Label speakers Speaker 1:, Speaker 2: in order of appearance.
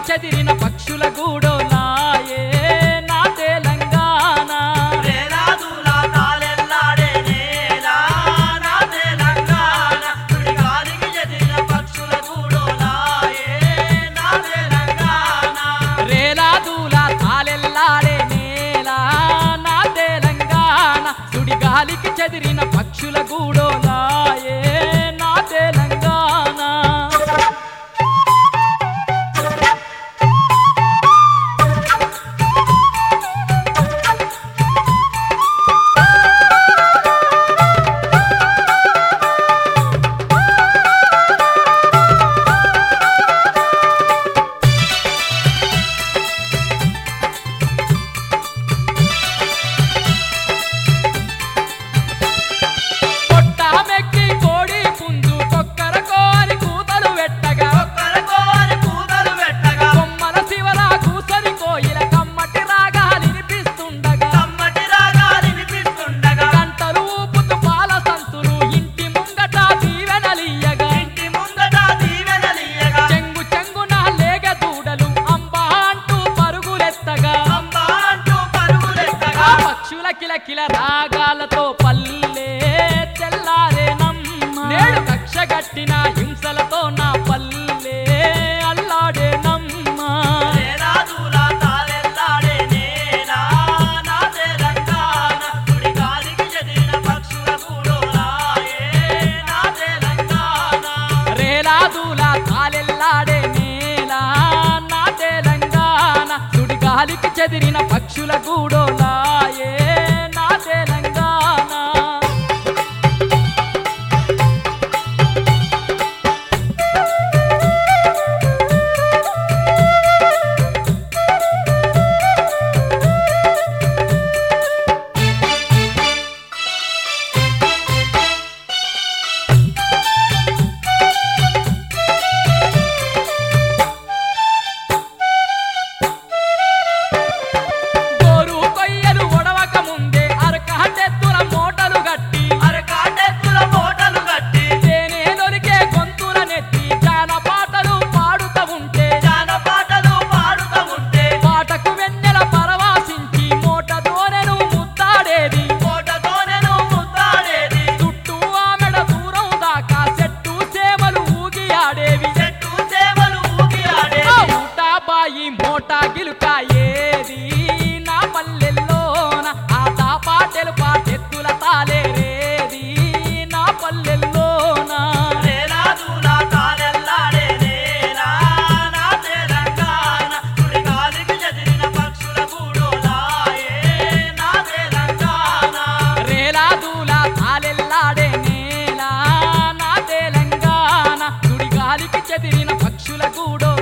Speaker 1: చెదిరిన పక్షుల గూడోలాయే నా తెలంగాణ
Speaker 2: రేలాదుల తాళెల్లాడే నేల నా తెలంగాణ సుడిగాలికి చెదిరిన పక్షుల గూడోలాయే నా తెలంగాణ
Speaker 1: రేలాదుల తాళెల్లాడే నేల నా తెలంగాణ సుడిగాలికి చెదిరిన పక్షుల గూడోలాయే నా తెలంగాణ పొట్టామెక్కి కోడి పుంజు కొక్కరకో అని కూతలు పెట్టగా
Speaker 2: ఒక్కరికోరి కూతలు పెట్టగా
Speaker 1: కొమ్మల శివల కూసరి కోయిల కమ్మటి రాగాలినిపిస్తుండగా
Speaker 2: కమ్మటి రాగాలు వినిపిస్తుండగా
Speaker 1: గంటలు ఊపుతూ పాల సంతులు ఇంటి ముంగట దీవెనలియ్యగా
Speaker 2: ఇంటి ముందట దీవెనలియ్యగా
Speaker 1: చెంగు చెంగున లేగ దూడలు అంబా అంటూ పరుగులెత్తగా
Speaker 2: అంబా అంటూ పరుగులెత్తగా
Speaker 1: ఆ పక్షుల కిలకిల రాగాలతో పల్లె తెల్లారేనమ్మ నేడు కక్ష గట్టిన హింసలతో నా పల్లె అల్లాడేనమ్మ
Speaker 2: రేలాదుల తాళెల్లాడే నేల నా తెలంగాణ సుడిగాలికి చెదిరిన పక్షుల గూడోలాయే నా తెలంగాణ
Speaker 1: రేలాదుల తాళెల్లాడే నేల నా తెలంగాణ సుడిగాలికి చెదిరిన పక్షుల గూడోలాయే నా తెలంగాణ గోరు కొయ్యలు ఒడవక ముందే అరకాటెత్తుల మూటలు గట్టి
Speaker 2: అరకాటెత్తుల మూటలు కట్టి
Speaker 1: తేనె దొరికే గొంతుల నెత్తి జానపాటలు పాడుతూ ఉంటే
Speaker 2: జానపాటలు పాడుతూ ఉంటే
Speaker 1: పాటకు వెన్నెల పరవాసించి మూట దోనెను ముద్దాడేది
Speaker 2: కోటతోనెను ముద్దాడేది
Speaker 1: చుట్టూ ఆమెడ దూరం దాకా చెట్టు సేవలు ఊగి ఆడేవి
Speaker 2: చెట్టు సేవలు ఊగి ఆడే
Speaker 1: ఆ ఊటాబాయి మోటా గిలుక ఏది నా పల్లెల్లోన ఆట పాటలు పాటెత్తుల తాలేరేది నా పల్లెల్లోన
Speaker 2: రేలాదుల తాళెల్లాడే నేల నా తెలంగాణ సుడిగాలికి చెదిరిన పక్షుల గూడోలాయే నా తెలంగాణ
Speaker 1: రేలాదుల తాళెల్లాడే నేల నా తెలంగాణ సుడిగాలికి చెదిరిన పక్షుల గూడో